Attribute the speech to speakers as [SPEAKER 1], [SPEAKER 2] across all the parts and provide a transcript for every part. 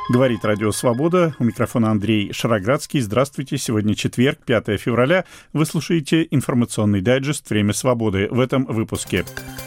[SPEAKER 1] Говорит Радио Свобода. У микрофона Андрей Шароградский. Здравствуйте. Сегодня четверг, 5 февраля. Вы слушаете информационный дайджест «Время свободы» в этом выпуске.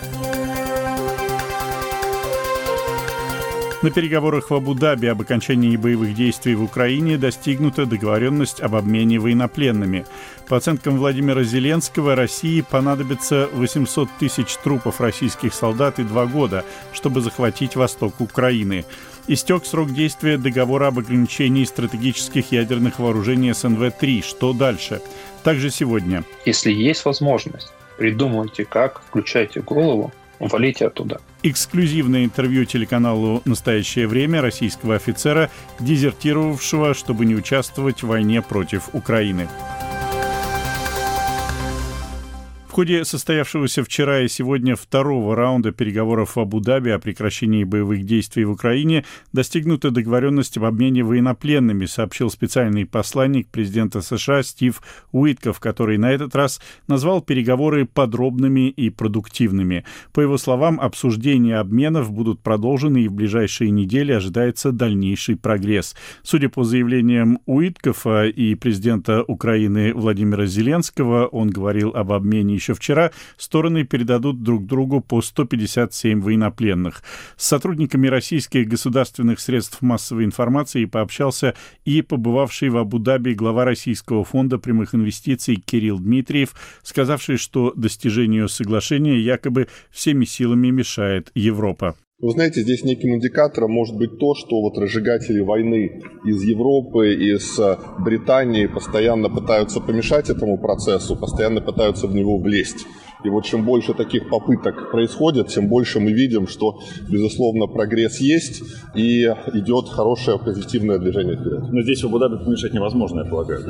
[SPEAKER 1] На переговорах в Абу-Даби об окончании боевых действий в Украине достигнута договоренность об обмене военнопленными. По оценкам Владимира Зеленского, России понадобится 800 тысяч трупов российских солдат и 2 года, чтобы захватить восток Украины. Истек срок действия договора об ограничении стратегических ядерных вооружений СНВ-3. Что дальше? Также сегодня.
[SPEAKER 2] Если есть возможность, придумайте как, включайте голову, валите оттуда.
[SPEAKER 1] Эксклюзивное интервью телеканалу «Настоящее время» российского офицера, дезертировавшего, чтобы не участвовать в войне против Украины. В ходе состоявшегося вчера и сегодня второго раунда переговоров в Абу-Даби о прекращении боевых действий в Украине достигнута договоренность об обмене военнопленными, сообщил специальный посланник президента США Стив Уитков, который на этот раз назвал переговоры подробными и продуктивными. По его словам, обсуждения обменов будут продолжены, и в ближайшие недели ожидается дальнейший прогресс. Судя по заявлениям Уиткова и президента Украины Владимира Зеленского, он говорил об обмене еще вчера, стороны передадут друг другу по 157 военнопленных. С сотрудниками российских государственных средств массовой информации пообщался и побывавший в Абу-Даби глава Российского фонда прямых инвестиций Кирилл Дмитриев, сказавший, что достижению соглашения якобы всеми силами мешает Европа.
[SPEAKER 3] Вы знаете, здесь неким индикатором может быть то, что вот разжигатели войны из Европы, из Британии постоянно пытаются помешать этому процессу, постоянно пытаются в него влезть. И вот чем больше таких попыток происходит, тем больше мы видим, что, безусловно, прогресс есть и идет хорошее позитивное движение вперед.
[SPEAKER 4] Но здесь в Абу-Даби помешать невозможно, я полагаю.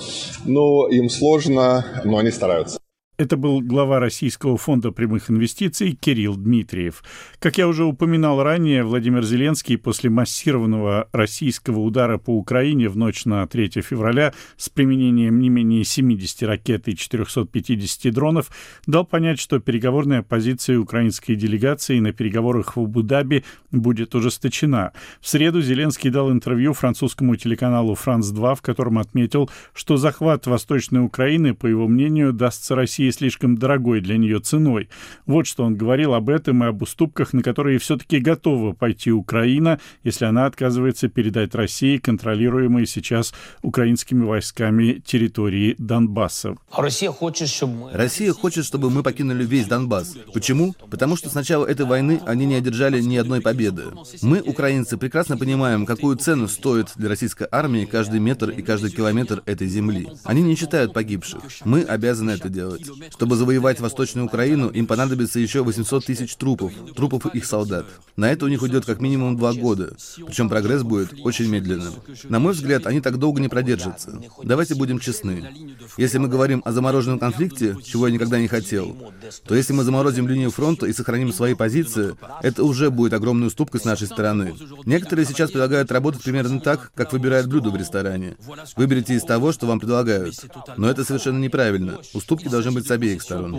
[SPEAKER 3] Ну, им сложно, но они стараются.
[SPEAKER 1] Это был глава Российского фонда прямых инвестиций Кирилл Дмитриев. Как я уже упоминал ранее, Владимир Зеленский после массированного российского удара по Украине в ночь на 3 февраля с применением не менее 70 ракет и 450 дронов дал понять, что переговорная позиция украинской делегации на переговорах в Абу-Даби будет ужесточена. В среду Зеленский дал интервью французскому телеканалу «Франс-2», в котором отметил, что захват Восточной Украины, по его мнению, дастся России слишком дорогой для нее ценой. Вот что он говорил об этом и об уступках, на которые все-таки готова пойти Украина, если она отказывается передать России контролируемые сейчас украинскими войсками территории Донбасса.
[SPEAKER 5] Россия хочет, чтобы мы покинули весь Донбасс. Почему? Потому что с начала этой войны они не одержали ни одной победы. Мы, украинцы, прекрасно понимаем, какую цену стоит для российской армии каждый метр и каждый километр этой земли. Они не считают погибших. Мы обязаны это делать. Чтобы завоевать Восточную Украину, им понадобится еще 800 тысяч трупов их солдат. На это у них уйдет как минимум 2 года. Причем прогресс будет очень медленным. На мой взгляд, они так долго не продержатся. Давайте будем честны. Если мы говорим о замороженном конфликте, чего я никогда не хотел, то если мы заморозим линию фронта и сохраним свои позиции, это уже будет огромной уступкой с нашей стороны. Некоторые сейчас предлагают работать примерно так, как выбирают блюдо в ресторане. Выберите из того, что вам предлагают. Но это совершенно неправильно. Уступки должны быть с обеих сторон.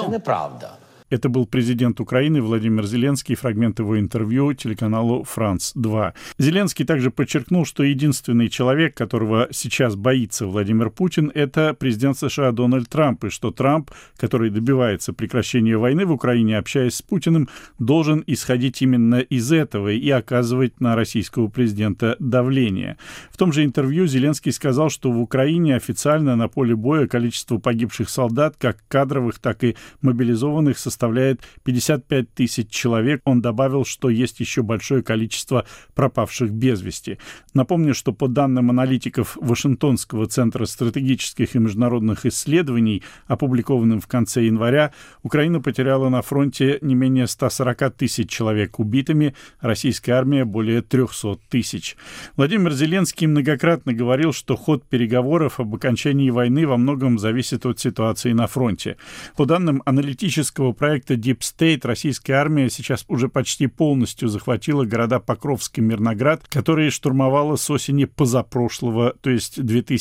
[SPEAKER 1] Это был президент Украины Владимир Зеленский, фрагмент его интервью телеканалу «Франс-2». Зеленский также подчеркнул, что единственный человек, которого сейчас боится Владимир Путин, это президент США Дональд Трамп, и что Трамп, который добивается прекращения войны в Украине, общаясь с Путиным, должен исходить именно из этого и оказывать на российского президента давление. В том же интервью Зеленский сказал, что в Украине официально на поле боя количество погибших солдат, как кадровых, так и мобилизованных, составляет 55 тысяч человек. Он добавил, что есть еще большое количество пропавших без вести. Напомню, что по данным аналитиков Вашингтонского центра стратегических и международных исследований, опубликованным в конце января, Украина потеряла на фронте не менее 140 тысяч человек убитыми, российская армия более 300 тысяч. Владимир Зеленский многократно говорил, что ход переговоров об окончании войны во многом зависит от ситуации на фронте. По данным аналитического проекта проекта Deep State российская армия сейчас уже почти полностью захватила города Покровск и Мирноград, которые штурмовала с осени позапрошлого, то есть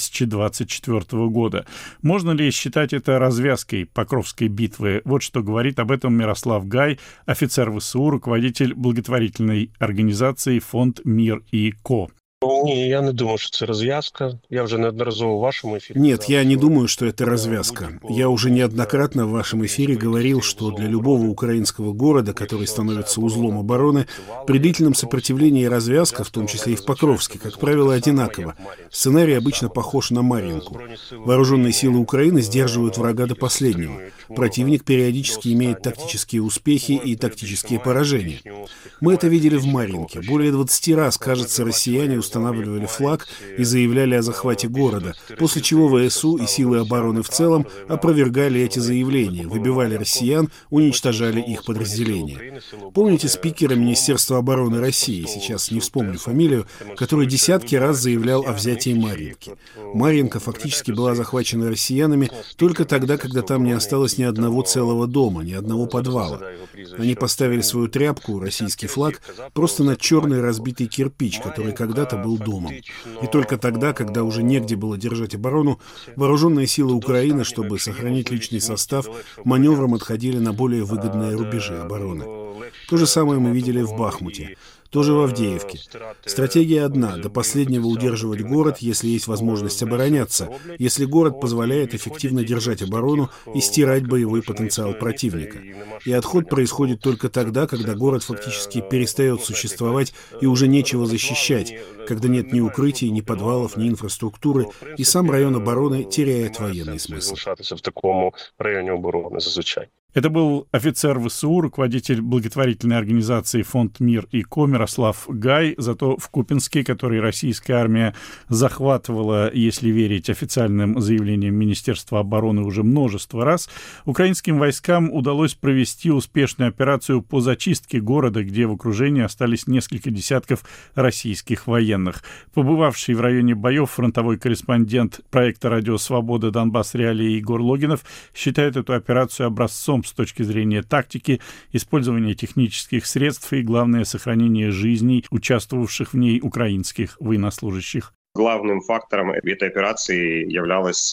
[SPEAKER 1] 2024 года. Можно ли считать это развязкой Покровской битвы? Вот что говорит об этом Мирослав Гай, офицер ВСУ, руководитель благотворительной организации «Фонд Мир и Ко».
[SPEAKER 6] Ні, я не думаю, що це розв'язка. Я вже неодноразово в вашем эфире...
[SPEAKER 7] Нет, я не думаю, что это развязка. Я уже неоднократно в вашем эфире говорил, что для любого украинского города, который становится узлом обороны, при длительном сопротивлении развязка, в том числе и в Покровске, как правило, одинаково. Сценарий обычно похож на Марьинку. Вооруженные силы Украины сдерживают врага до последнего. Противник периодически имеет тактические успехи и тактические поражения. Мы это видели в Марьинке. Более 20 раз, кажется, россияне устанавливали флаг и заявляли о захвате города, после чего ВСУ и силы обороны в целом опровергали эти заявления, выбивали россиян, уничтожали их подразделения. Помните спикера Министерства обороны России, сейчас не вспомню фамилию, который десятки раз заявлял о взятии Марьинки. Марьинка фактически была захвачена россиянами только тогда, когда там не осталось ни одного целого дома, ни одного подвала. Они поставили свою тряпку, российский флаг, просто на черный разбитый кирпич, который когда-то был домом. И только тогда, когда уже негде было держать оборону, вооруженные силы Украины, чтобы сохранить личный состав, маневром отходили на более выгодные рубежи обороны. То же самое мы видели в Бахмуте. Тоже в Авдеевке. Стратегия одна – до последнего удерживать город, если есть возможность обороняться, если город позволяет эффективно держать оборону и стирать боевой потенциал противника. И отход происходит только тогда, когда город фактически перестает существовать и уже нечего защищать, когда нет ни укрытий, ни подвалов, ни инфраструктуры, и сам район обороны теряет военный смысл.
[SPEAKER 6] В такому районе обороны зазвичай.
[SPEAKER 1] Это был офицер ВСУ, руководитель благотворительной организации «Фонд Мир и Ко» Мирослав Гай. Зато в Купянске, который российская армия захватывала, если верить официальным заявлениям Министерства обороны, уже множество раз, украинским войскам удалось провести успешную операцию по зачистке города, где в окружении остались несколько десятков российских военных. Побывавший в районе боев фронтовой корреспондент проекта «Радио Свобода» Донбасс Реалии Егор Логинов считает эту операцию образцом с точки зрения тактики, использования технических средств и, главное, сохранения жизней участвовавших в ней украинских военнослужащих.
[SPEAKER 8] Главным фактором этой операции являлось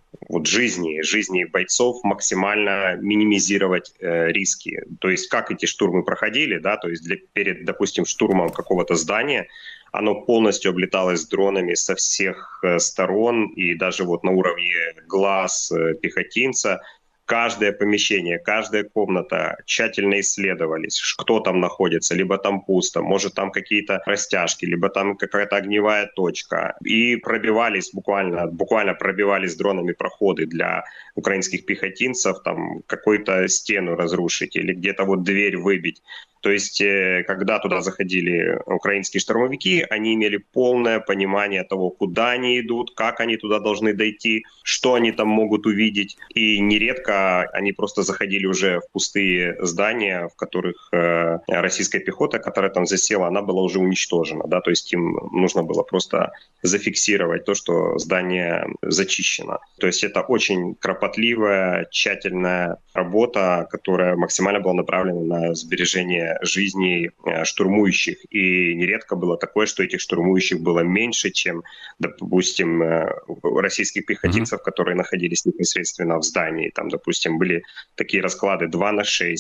[SPEAKER 8] жизни бойцов, максимально минимизировать риски. То есть как эти штурмы проходили, да, то есть перед, допустим, штурмом какого-то здания оно полностью облеталось дронами со всех сторон, и даже вот на уровне глаз пехотинца каждое помещение, каждая комната тщательно исследовались, кто там находится, либо там пусто, может там какие-то растяжки, либо там какая-то огневая точка. И пробивались буквально пробивались дронами проходы для украинских пехотинцев, там какую-то стену разрушить или где-то вот дверь выбить. То есть, когда туда заходили украинские штурмовики, они имели полное понимание того, куда они идут, как они туда должны дойти, что они там могут увидеть. И нередко они просто заходили уже в пустые здания, в которых российская пехота, которая там засела, она была уже уничтожена. Да? То есть им нужно было просто зафиксировать то, что здание зачищено. То есть это очень кропотливая, тщательная работа, которая максимально была направлена на сбережение жизней штурмующих. И нередко было такое, что этих штурмующих было меньше, чем, допустим, российских пехотинцев, которые находились непосредственно в здании. Там, допустим, были такие расклады 2/6,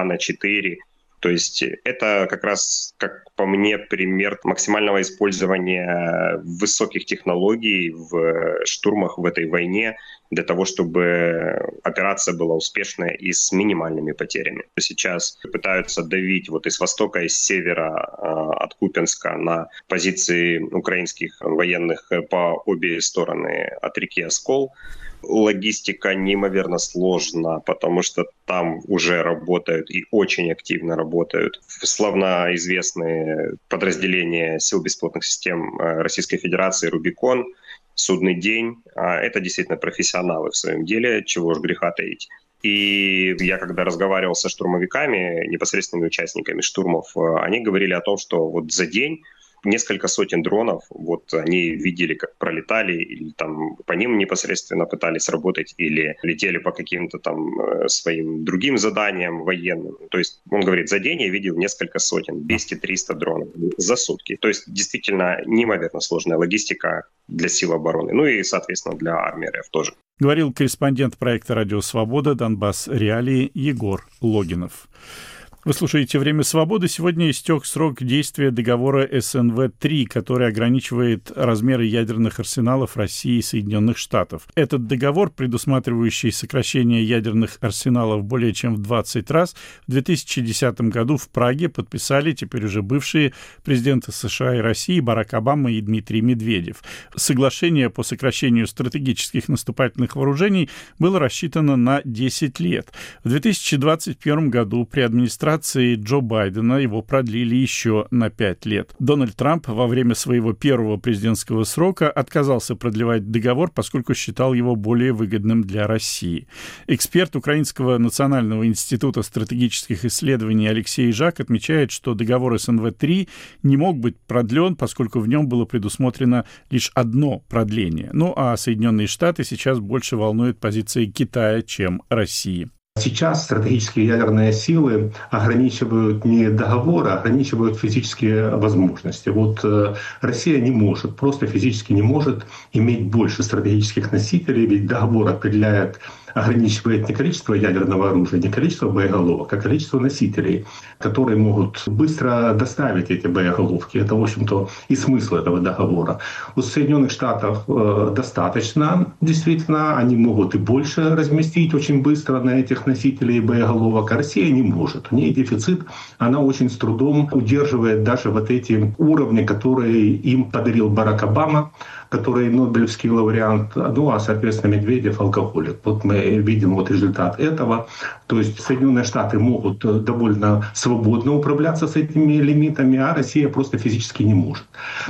[SPEAKER 8] 2/4. То есть это как раз, как по мне, пример максимального использования высоких технологий в штурмах в этой войне для того, чтобы операция была успешная и с минимальными потерями. Сейчас пытаются давить вот из востока, из севера от Купянска на позиции украинских военных по обе стороны от реки Оскол. Логистика неимоверно сложна, потому что там уже работают и очень активно работают славно известные подразделения сил беспилотных систем Российской Федерации «Рубикон», «Судный день». Это действительно профессионалы в своем деле, чего уж греха таить. И я когда разговаривал со штурмовиками, непосредственными участниками штурмов, они говорили о том, что вот за день несколько сотен дронов, вот они видели, как пролетали, или там по ним непосредственно пытались работать, или летели по каким-то там своим другим заданиям военным. То есть он говорит, за день я видел несколько сотен, 200-300 дронов за сутки. То есть действительно неимоверно сложная логистика для сил обороны, ну и, соответственно, для армии РФ тоже.
[SPEAKER 1] Говорил корреспондент проекта «Радио Свобода» «Донбасс. Реалии» Егор Логинов. Вы слушаете «Время свободы». Сегодня истек срок действия договора СНВ-3, который ограничивает размеры ядерных арсеналов России и Соединенных Штатов. Этот договор, предусматривающий сокращение ядерных арсеналов более чем в 20 раз, в 2010 году в Праге подписали теперь уже бывшие президенты США и России Барак Обама и Дмитрий Медведев. Соглашение по сокращению стратегических наступательных вооружений было рассчитано на 10 лет. В 2021 году при администрации Джо Байдена его продлили еще на 5 лет. Дональд Трамп во время своего первого президентского срока отказался продлевать договор, поскольку считал его более выгодным для России. Эксперт Украинского национального института стратегических исследований Алексей Жак отмечает, что договор СНВ-3 не мог быть продлен, поскольку в нем было предусмотрено лишь одно продление. Ну а Соединенные Штаты сейчас больше волнует позиции Китая, чем России.
[SPEAKER 9] Сейчас стратегические ядерные силы ограничивают не договор, а ограничивают физические возможности. Вот Россия не может, просто физически не может иметь больше стратегических носителей, ведь договор ограничивает не количество ядерного оружия, не количество боеголовок, а количество носителей, которые могут быстро доставить эти боеголовки. Это, в общем-то, и смысл этого договора. У Соединенных Штатов достаточно, действительно, они могут и больше разместить очень быстро на этих носителей боеголовок, а Россия не может. У нее дефицит, она очень с трудом удерживает даже вот эти уровни, которые им подарил Барак Обама, который Нобелевский лауреат, ну а, соответственно, Медведев алкоголик. Вот мы видим вот результат этого. То есть Соединенные Штаты могут довольно свободно управляться с этими лимитами, а Россия просто физически не может.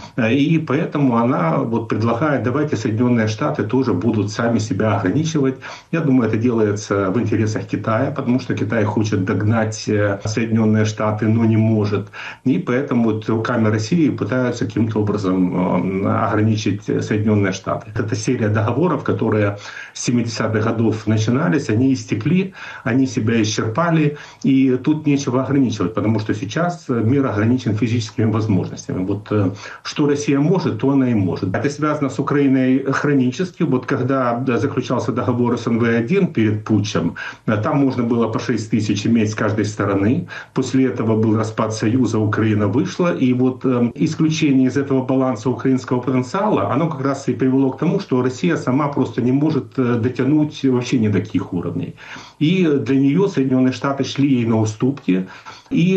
[SPEAKER 9] И поэтому она вот предлагает, давайте Соединенные Штаты тоже будут сами себя ограничивать. Я думаю, это делается в интересах Китая, потому что Китай хочет догнать Соединенные Штаты, но не может. И поэтому вот руками России пытаются каким-то образом ограничить Соединенные Штаты. Это серия договоров, которые с 70-х годов начинались, они истекли, они себя исчерпали, и тут нечего ограничивать, потому что сейчас мир ограничен физическими возможностями. Вот что Россия может, то она и может. Это связано с Украиной хронически. Вот когда заключался договор СНВ-1 перед путчем, там можно было по 6 тысяч иметь с каждой стороны. После этого был распад Союза, Украина вышла, и вот исключение из этого баланса украинского потенциала, оно как раз и привело к тому, что Россия сама просто не может дотянуть вообще ни до каких уровней. И для нее Соединенные Штаты шли ей на уступки, и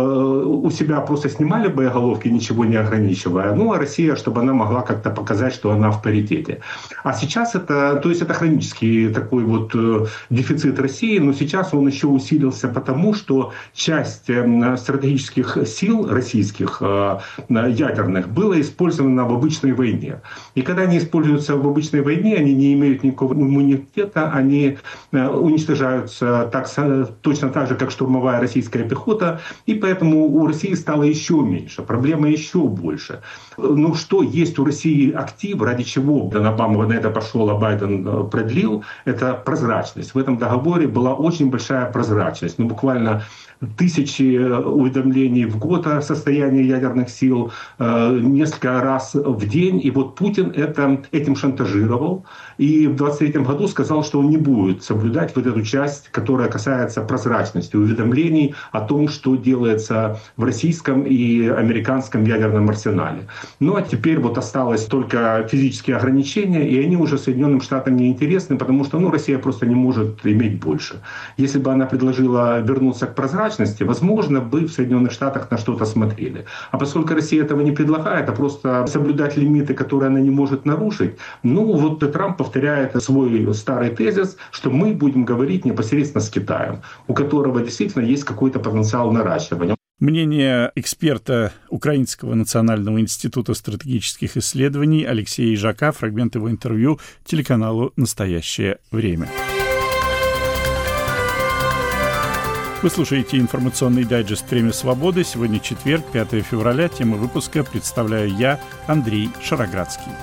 [SPEAKER 9] у себя просто снимали боеголовки, ничего не ограничивая. Ну, а Россия, чтобы она могла как-то показать, что она в паритете. А сейчас это хронический такой вот дефицит России, но сейчас он еще усилился потому, что часть стратегических сил российских ядерных была использована в обычной войне. И когда они используются в обычной войне, они не имеют никакого иммунитета, они уничтожаются точно так же, как штурмовая российская пехота, и поэтому у России стало еще меньше, проблема еще больше. Ну что есть у России актив, ради чего Обама на это пошел, а Байден продлил, это прозрачность. В этом договоре была очень большая прозрачность, буквально тысячи уведомлений в год о состоянии ядерных сил, несколько раз в день. И вот Путин этим шантажировал. И в 2023 году сказал, что он не будет соблюдать вот эту часть, которая касается прозрачности, уведомлений о том, что делается в российском и американском ядерном арсенале. Ну а теперь вот осталось только физические ограничения, и они уже Соединенным Штатам не интересны, потому что Россия просто не может иметь больше. Если бы она предложила вернуться к прозрачности, возможно, бы в Соединенных Штатах на что-то смотрели. А поскольку Россия этого не предлагает, а просто соблюдать лимиты, которые она не может нарушить, вот Трамп повторяет свой старый тезис, что мы будем говорить непосредственно с Китаем, у которого действительно есть какой-то потенциал наращивания.
[SPEAKER 1] Мнение эксперта Украинского национального института стратегических исследований Алексея Жака, фрагмент его интервью телеканалу «Настоящее время». Вы слушаете информационный дайджест «Время свободы». Сегодня четверг, 5 февраля. Тему выпуска представляю я, Андрей Шароградский.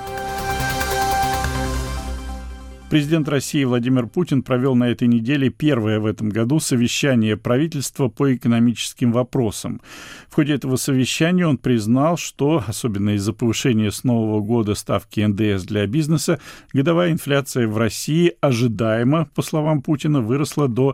[SPEAKER 1] Президент России Владимир Путин провел на этой неделе первое в этом году совещание правительства по экономическим вопросам. В ходе этого совещания он признал, что, особенно из-за повышения с нового года ставки НДС для бизнеса, годовая инфляция в России ожидаемо, по словам Путина, выросла до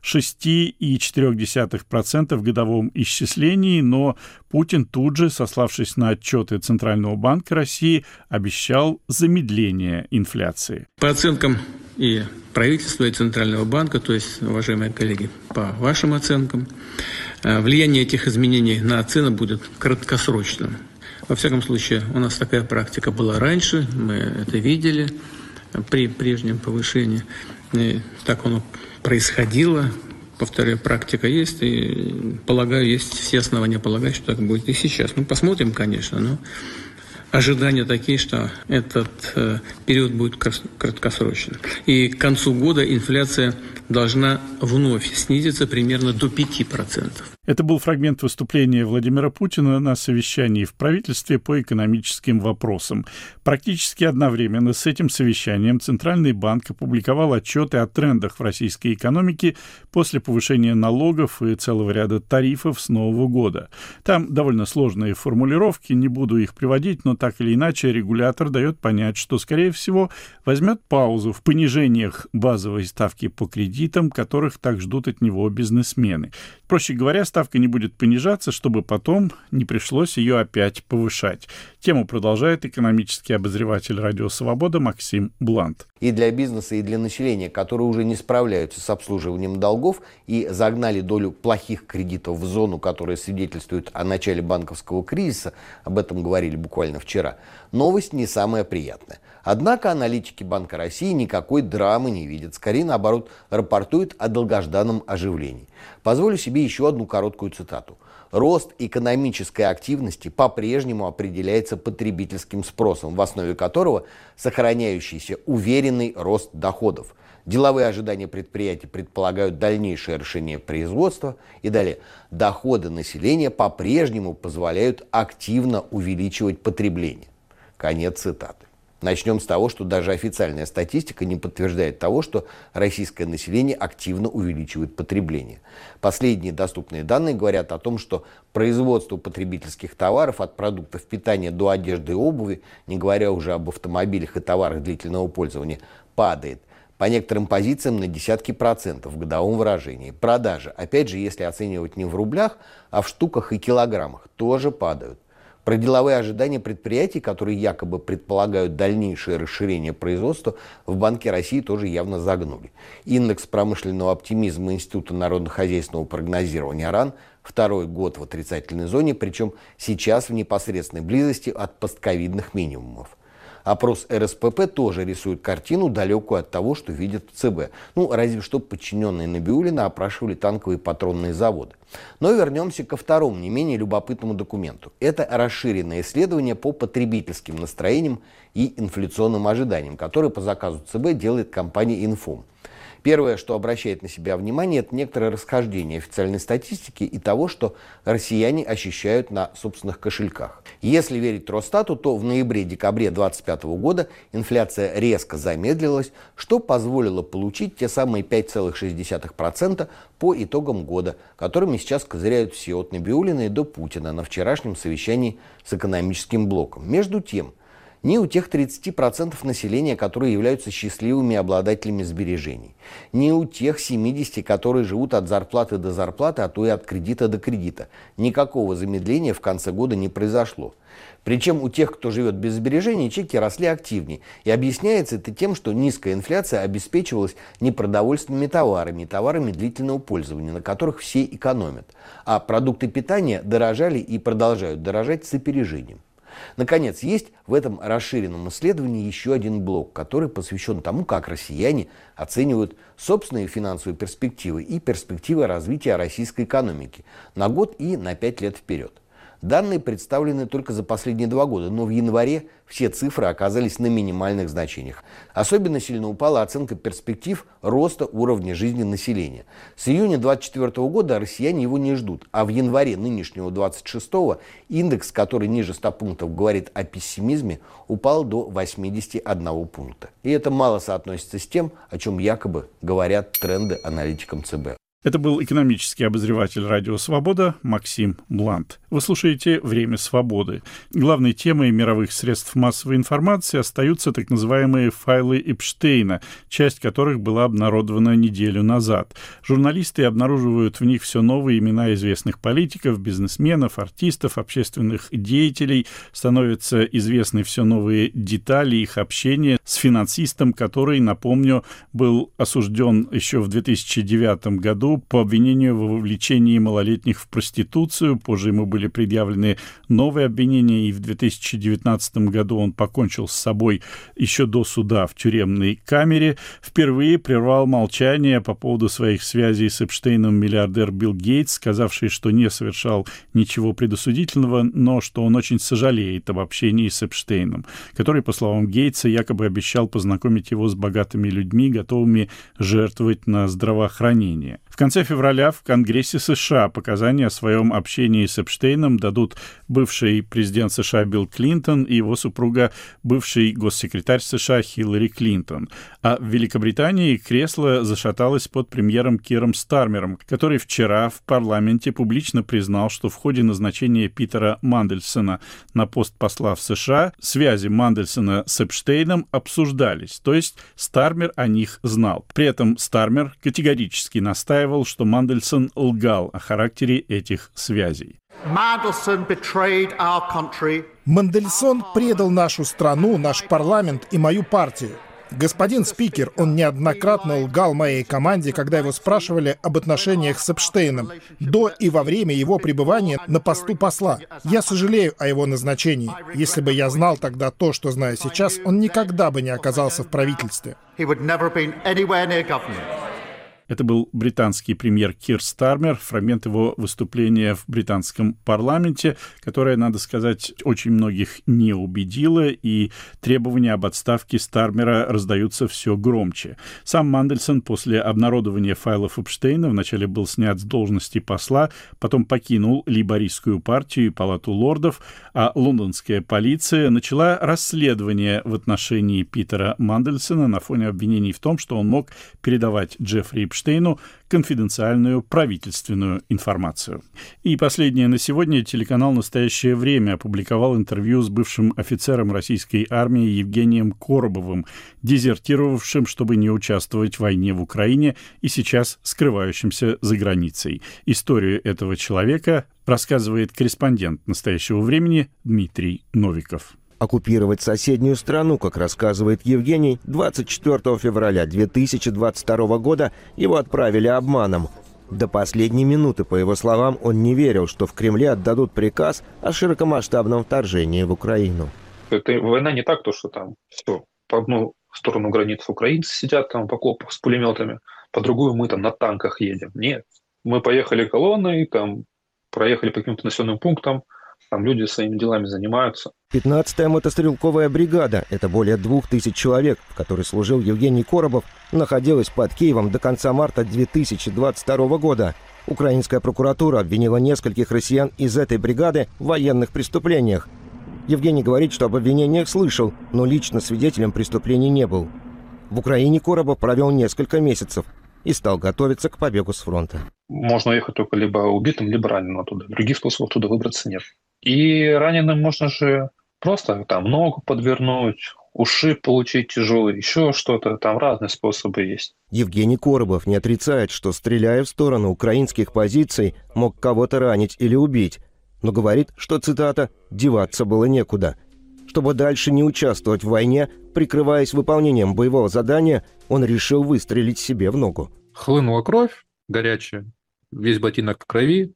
[SPEAKER 1] 6,4% в годовом исчислении, но Путин тут же, сославшись на отчеты Центрального банка России, обещал замедление инфляции.
[SPEAKER 10] По оценкам и правительства, и Центрального банка, то есть, уважаемые коллеги, по вашим оценкам, влияние этих изменений на цены будет краткосрочным. Во всяком случае, у нас такая практика была раньше, мы это видели при прежнем повышении. И так оно происходило. Повторяю, практика есть, и, полагаю, есть все основания полагать, что так будет и сейчас. Мы посмотрим, конечно, но ожидания такие, что этот период будет краткосрочным. И к концу года инфляция должна вновь снизиться примерно до 5%.
[SPEAKER 1] Это был фрагмент выступления Владимира Путина на совещании в правительстве по экономическим вопросам. Практически одновременно с этим совещанием Центральный банк опубликовал отчеты о трендах в российской экономике после повышения налогов и целого ряда тарифов с Нового года. Там довольно сложные формулировки, не буду их приводить, но так или иначе регулятор дает понять, что, скорее всего, возьмет паузу в понижениях базовой ставки по кредитам, которых так ждут от него бизнесмены. Проще говоря, ставка не будет понижаться, чтобы потом не пришлось ее опять повышать. Тему продолжает экономический обозреватель «Радио Свобода» Максим Блант.
[SPEAKER 11] И для бизнеса, и для населения, которые уже не справляются с обслуживанием долгов и загнали долю плохих кредитов в зону, которая свидетельствует о начале банковского кризиса, об этом говорили буквально вчера, новость не самая приятная. Однако аналитики Банка России никакой драмы не видят, скорее наоборот рапортуют о долгожданном оживлении. Позволю себе еще одну короткую цитату. Рост экономической активности по-прежнему определяется потребительским спросом, в основе которого сохраняющийся уверенный рост доходов. Деловые ожидания предприятий предполагают дальнейшее расширение производства. И далее. Доходы населения по-прежнему позволяют активно увеличивать потребление. Конец цитаты. Начнем с того, что даже официальная статистика не подтверждает того, что российское население активно увеличивает потребление. Последние доступные данные говорят о том, что производство потребительских товаров от продуктов питания до одежды и обуви, не говоря уже об автомобилях и товарах длительного пользования, падает. По некоторым позициям на десятки процентов в годовом выражении. Продажи, опять же, если оценивать не в рублях, а в штуках и килограммах, тоже падают. Про деловые ожидания предприятий, которые якобы предполагают дальнейшее расширение производства, в Банке России тоже явно загнули. Индекс промышленного оптимизма Института народно-хозяйственного прогнозирования РАН второй год в отрицательной зоне, причем сейчас в непосредственной близости от постковидных минимумов. Опрос РСПП тоже рисует картину, далекую от того, что видят в ЦБ. Разве что подчиненные Набиуллина опрашивали танковые патронные заводы. Но вернемся ко второму, не менее любопытному документу. Это расширенное исследование по потребительским настроениям и инфляционным ожиданиям, которое по заказу ЦБ делает компания «Инфом». Первое, что обращает на себя внимание, это некоторое расхождение официальной статистики и того, что россияне ощущают на собственных кошельках. Если верить Росстату, то в ноябре-декабре 2025 года инфляция резко замедлилась, что позволило получить те самые 5,6% по итогам года, которыми сейчас козыряют все от Набиуллиной до Путина на вчерашнем совещании с экономическим блоком. Между тем, ни у тех 30% населения, которые являются счастливыми обладателями сбережений, ни у тех 70%, которые живут от зарплаты до зарплаты, а то и от кредита до кредита, никакого замедления в конце года не произошло. Причем у тех, кто живет без сбережений, чеки росли активнее. И объясняется это тем, что низкая инфляция обеспечивалась не продовольственными товарами, и товарами длительного пользования, на которых все экономят. А продукты питания дорожали и продолжают дорожать с опережением. Наконец, есть в этом расширенном исследовании еще один блок, который посвящен тому, как россияне оценивают собственные финансовые перспективы и перспективы развития российской экономики на год и на 5 лет вперед. Данные представлены только за последние 2 года, но в январе все цифры оказались на минимальных значениях. Особенно сильно упала оценка перспектив роста уровня жизни населения. С июня 2024 года россияне его не ждут, а в январе нынешнего 26-го индекс, который ниже 100 пунктов говорит о пессимизме, упал до 81 пункта. И это мало соотносится с тем, о чем якобы говорят тренды аналитикам ЦБ.
[SPEAKER 1] Это был экономический обозреватель «Радио Свобода» Максим Блант. Вы слушаете «Время свободы». Главной темой мировых средств массовой информации остаются так называемые файлы Эпштейна, часть которых была обнародована неделю назад. Журналисты обнаруживают в них все новые имена известных политиков, бизнесменов, артистов, общественных деятелей. Становятся известны все новые детали их общения с финансистом, который, напомню, был осужден еще в 2009 году по обвинению в вовлечении малолетних в проституцию. Позже ему были предъявлены новые обвинения, и в 2019 году он покончил с собой еще до суда в тюремной камере. Впервые прервал молчание по поводу своих связей с Эпштейном миллиардер Билл Гейтс, сказавший, что не совершал ничего предосудительного, но что он очень сожалеет об общении с Эпштейном, который, по словам Гейтса, якобы обещал познакомить его с богатыми людьми, готовыми жертвовать на здравоохранение. В конце февраля в Конгрессе США показания о своем общении с Эпштейном дадут бывший президент США Билл Клинтон и его супруга, бывший госсекретарь США Хиллари Клинтон. А в Великобритании кресло зашаталось под премьером Киром Стармером, который вчера в парламенте публично признал, что в ходе назначения Питера Мандельсона на пост посла в США связи Мандельсона с Эпштейном обсуждались, то есть Стармер о них знал. При этом Стармер категорически настаивал, что Мандельсон лгал о характере этих связей.
[SPEAKER 12] Мандельсон предал нашу страну, наш парламент и мою партию. Господин спикер, он неоднократно лгал моей команде, когда его спрашивали об отношениях с Эпштейном до и во время его пребывания на посту посла. Я сожалею о его назначении. Если бы я знал тогда то, что знаю сейчас, он никогда бы не оказался в правительстве.
[SPEAKER 1] Это был британский премьер Кир Стармер, фрагмент его выступления в британском парламенте, которое, надо сказать, очень многих не убедило, и требования об отставке Стармера раздаются все громче. Сам Мандельсон после обнародования файлов Эпштейна вначале был снят с должности посла, потом покинул лейбористскую партию и Палату лордов, а лондонская полиция начала расследование в отношении Питера Мандельсона на фоне обвинений в том, что он мог передавать Джеффри Эпштейну конфиденциальную правительственную информацию. И последнее на сегодня. Телеканал «Настоящее время» опубликовал интервью с бывшим офицером российской армии Евгением Коробовым, дезертировавшим, чтобы не участвовать в войне в Украине и сейчас скрывающимся за границей. Историю этого человека рассказывает корреспондент «Настоящего времени» Дмитрий Новиков.
[SPEAKER 13] Оккупировать соседнюю страну, как рассказывает Евгений, 24 февраля 2022 года его отправили обманом. До последней минуты, по его словам, он не верил, что в Кремле отдадут приказ о широкомасштабном вторжении в Украину.
[SPEAKER 2] Это война не так, то что там все, по одну сторону границы украинцы сидят там в окопах с пулеметами, по другую мы там на танках едем. Нет, мы поехали колонной, там проехали по каким-то населенным пунктам, там люди своими делами занимаются.
[SPEAKER 13] 15-я мотострелковая бригада, это более 2000 человек, в которой служил Евгений Коробов, находилась под Киевом до конца марта 2022 года. Украинская прокуратура обвинила нескольких россиян из этой бригады в военных преступлениях. Евгений говорит, что об обвинениях слышал, но лично свидетелем преступлений не был. В Украине Коробов провел несколько месяцев и стал готовиться к побегу с фронта.
[SPEAKER 2] Можно ехать только либо убитым, либо раненым оттуда. Других способов оттуда выбраться нет. И раненым можно же просто там ногу подвернуть, ушиб получить тяжелый, еще что-то. Там разные способы есть.
[SPEAKER 13] Евгений Коробов не отрицает, что, стреляя в сторону украинских позиций, мог кого-то ранить или убить. Но говорит, что, цитата, «деваться было некуда». Чтобы дальше не участвовать в войне, прикрываясь выполнением боевого задания, он решил выстрелить себе в ногу.
[SPEAKER 14] Хлынула кровь горячая, весь ботинок в крови,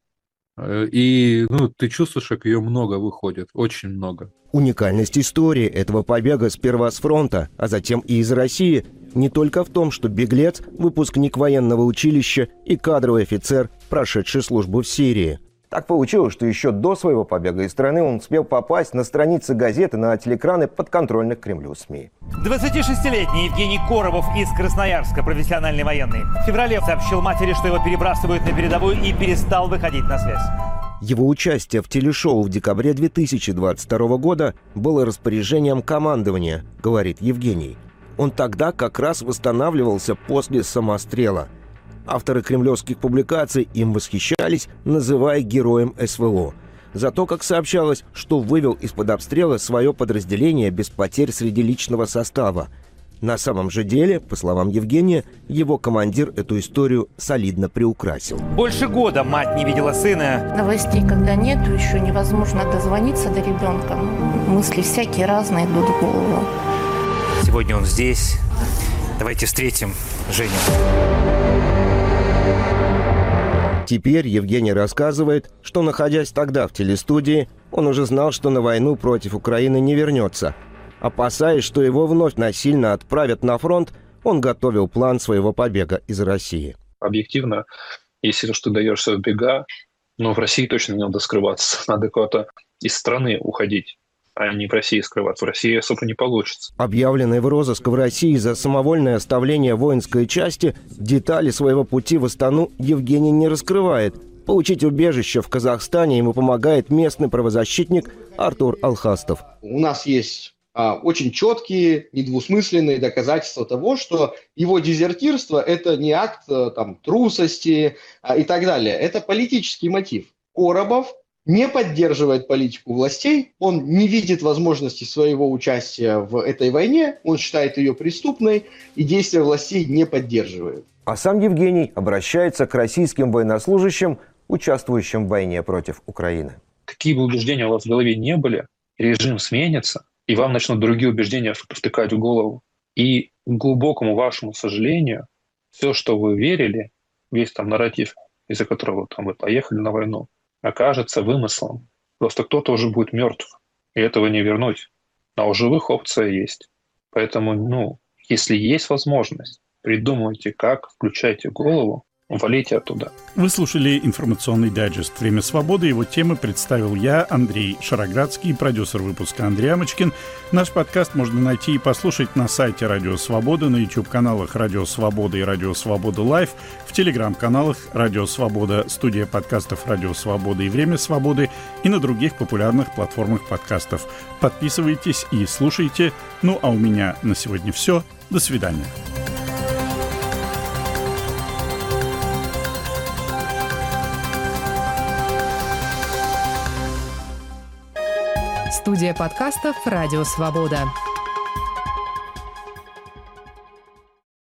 [SPEAKER 14] и ты чувствуешь, как ее много выходит, очень много.
[SPEAKER 13] Уникальность истории этого побега сперва с фронта, а затем и из России, не только в том, что беглец – выпускник военного училища и кадровый офицер, прошедший службу в Сирии. Так получилось, что еще до своего побега из страны он успел попасть на страницы газеты, на телекраны подконтрольных Кремлю СМИ.
[SPEAKER 15] 26-летний Евгений Коробов из Красноярска, профессиональный военный, в феврале сообщил матери, что его перебрасывают на передовую, и перестал выходить на связь.
[SPEAKER 13] Его участие в телешоу в декабре 2022 года было распоряжением командования, говорит Евгений. Он тогда как раз восстанавливался после самострела. Авторы кремлевских публикаций им восхищались, называя героем СВО. За то, как сообщалось, что вывел из-под обстрела свое подразделение без потерь среди личного состава. На самом же деле, по словам Евгения, его командир эту историю солидно приукрасил.
[SPEAKER 15] Больше года мать не видела сына.
[SPEAKER 16] Новостей, когда нету, еще невозможно дозвониться до ребенка. Мысли всякие разные идут в голову.
[SPEAKER 15] Сегодня он здесь. Давайте встретим Женю.
[SPEAKER 13] Теперь Евгений рассказывает, что, находясь тогда в телестудии, он уже знал, что на войну против Украины не вернется. Опасаясь, что его вновь насильно отправят на фронт, он готовил план своего побега из России.
[SPEAKER 2] Объективно, если ты даешься в бега, но в России точно не надо скрываться. Надо куда-то из страны уходить, а не в России скрываться. В России особо не получится.
[SPEAKER 13] Объявленный в розыск в России за самовольное оставление воинской части, детали своего пути в Астану Евгений не раскрывает. Получить убежище в Казахстане ему помогает местный правозащитник Артур Алхастов.
[SPEAKER 17] У нас есть очень четкие, недвусмысленные доказательства того, что его дезертирство – это не акт трусости и так далее. Это политический мотив. Коробов не поддерживает политику властей, он не видит возможности своего участия в этой войне, он считает ее преступной и действия властей не поддерживает.
[SPEAKER 13] А сам Евгений обращается к российским военнослужащим, участвующим в войне против Украины.
[SPEAKER 2] Какие бы убеждения у вас в голове не были, режим сменится, и вам начнут другие убеждения втыкать в голову. И к глубокому вашему сожалению, все, что вы верили, весь нарратив, из-за которого вы поехали на войну, окажется вымыслом. Просто кто-то уже будет мертв, и этого не вернуть. А у живых опция есть. Поэтому, если есть возможность, придумайте как, включайте голову, валите оттуда.
[SPEAKER 1] Вы слушали информационный дайджест «Время свободы». Его темы представил я, Андрей Шароградский, продюсер выпуска Андрей Амочкин. Наш подкаст можно найти и послушать на сайте Радио Свобода, на YouTube-каналах Радио Свобода и Радио Свобода Лайв, в Телеграм-каналах Радио Свобода, студия подкастов Радио Свобода и Время Свободы и на других популярных платформах подкастов. Подписывайтесь и слушайте. А у меня на сегодня все. До свидания.
[SPEAKER 18] Студия подкастов «Радио Свобода».